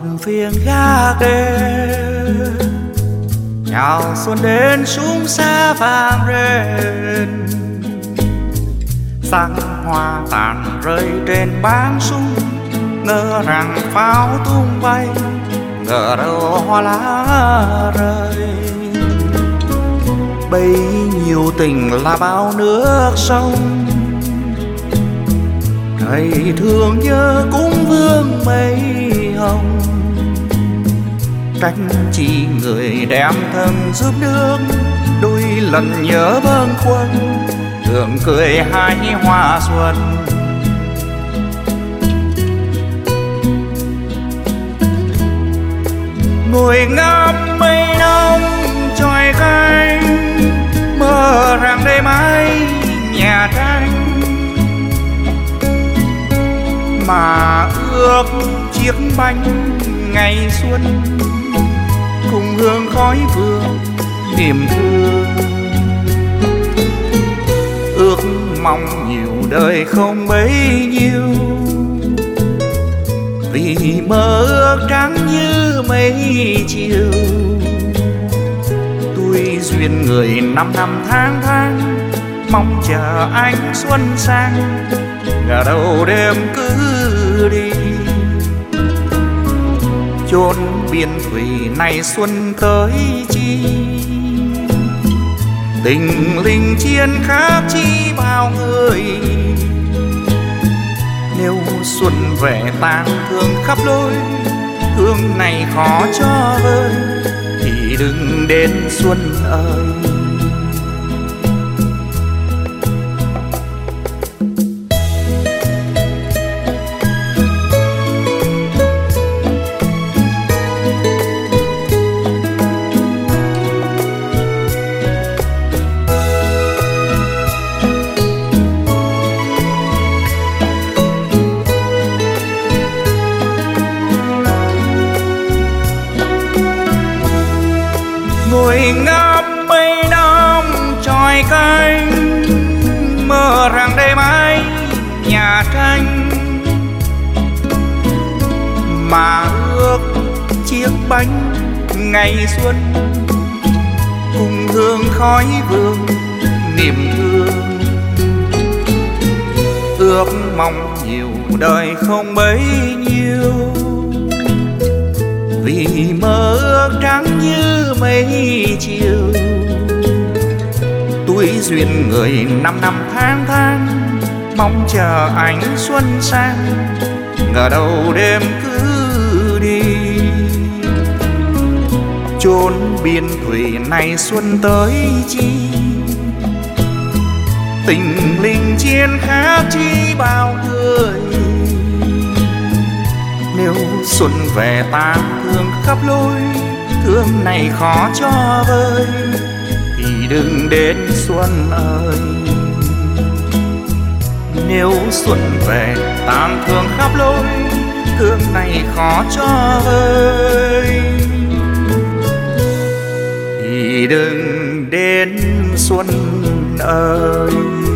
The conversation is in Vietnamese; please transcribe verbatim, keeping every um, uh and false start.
phiên gác đêm chào xuân đến súng xa vàng rền, sắc hoa tàn rơi trên báng súng, ngỡ rằng pháo tung bay, ngờ đâu hoa lá rơi. Bấy nhiêu tình là bao nước sông, thầy thương nhớ cúng vương mây hồng. Trách chi người đem thân giúp nước, đôi lần nhớ bâng khuâng, thường cười hái hoa xuân. Ngồi ngắm mây nông tròi canh, mơ rằng đêm ấy nhà tranh, mà ước chiếc bánh ngày xuân cùng hương khói vương niềm thương. Ước mong nhiều đời không bấy nhiêu, vì mơ ước trắng như mây chiều. Tôi duyên người năm năm tháng tháng, mong chờ anh xuân sang, ngờ đâu đêm cứ đi. Chốn biên thủy này xuân tới chi, tình linh chiến khác chi bao người. Nếu xuân về tang thương khắp lối, thương này khó cho vơi, thì đừng đến xuân ơi. Ngồi ngắm mây đông tròi canh, mơ rằng đêm ấy nhà tranh, mà ước chiếc bánh ngày xuân cùng hương khói vương niềm thương. Ước mong nhiều đời không bấy nhiêu, vì mơ ước trắng như mây chiều. Tuổi duyên người năm năm tháng tháng, mong chờ ánh xuân sang, ngờ đâu đêm cứ đi. Chốn biên thủy này xuân tới chi, tình linh chiến khác chi bao người. Nếu xuân về tang thương khắp lối, thương này khó cho vơi, thì đừng đến xuân ơi. Nếu xuân về tang thương khắp lối, thương này khó cho vơi, thì đừng đến xuân ơi.